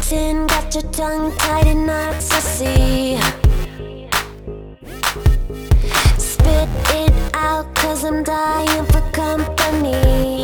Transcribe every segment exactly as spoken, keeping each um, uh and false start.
Kissing, got your tongue tied in knots, I see. Spit it out, cause I'm dying for company.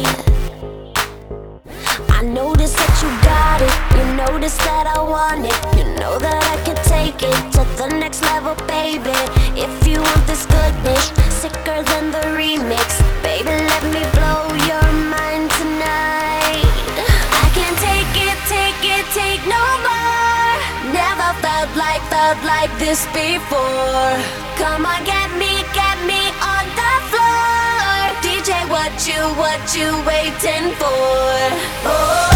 I notice that you got it, you notice that I want it. You know that I can take it to the next level, baby. If you want this goodness, sicker than the remix, baby, let me blow your mind tonight. I can't take it, take it, take no more. Never felt like, felt like this before. Come on, get me, get me on the floor. D J, what you, what you waiting for? Oh.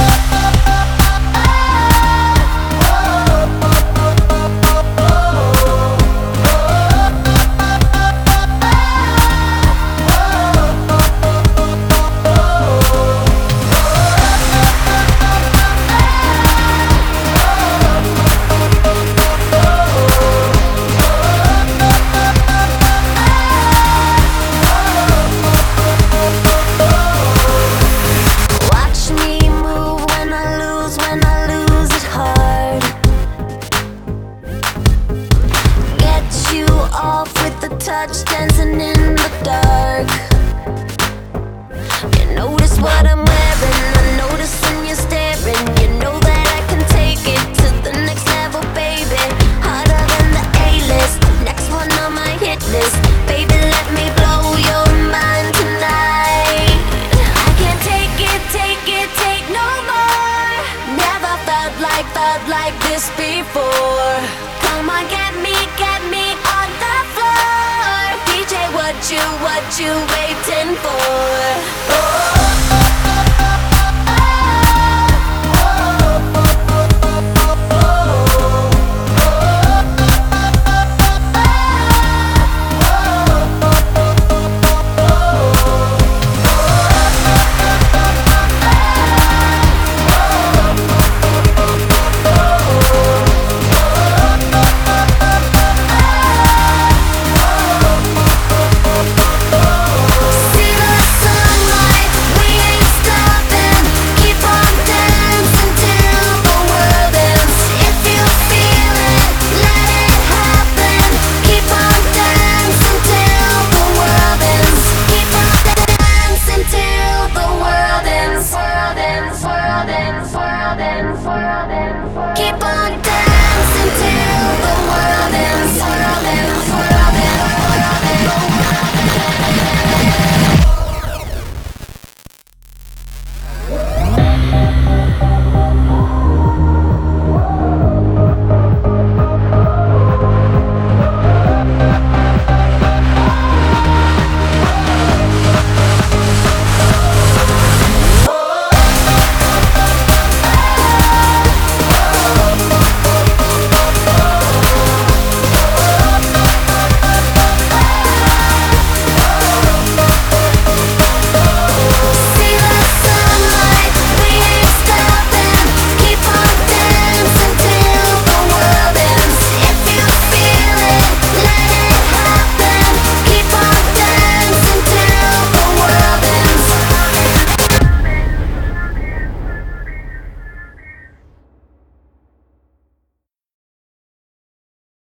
Off with the touch, dancing in the dark. You notice what I'm wearing, I notice when you're staring. You know that I can take it to the next level, baby. Harder than the A-list, next one on my hit list. Baby, let me blow your mind tonight. I can't take it, take it, take no more. Never felt like, felt like this before. Come on, get me, get me on the floor. D J, what you, what you waiting for?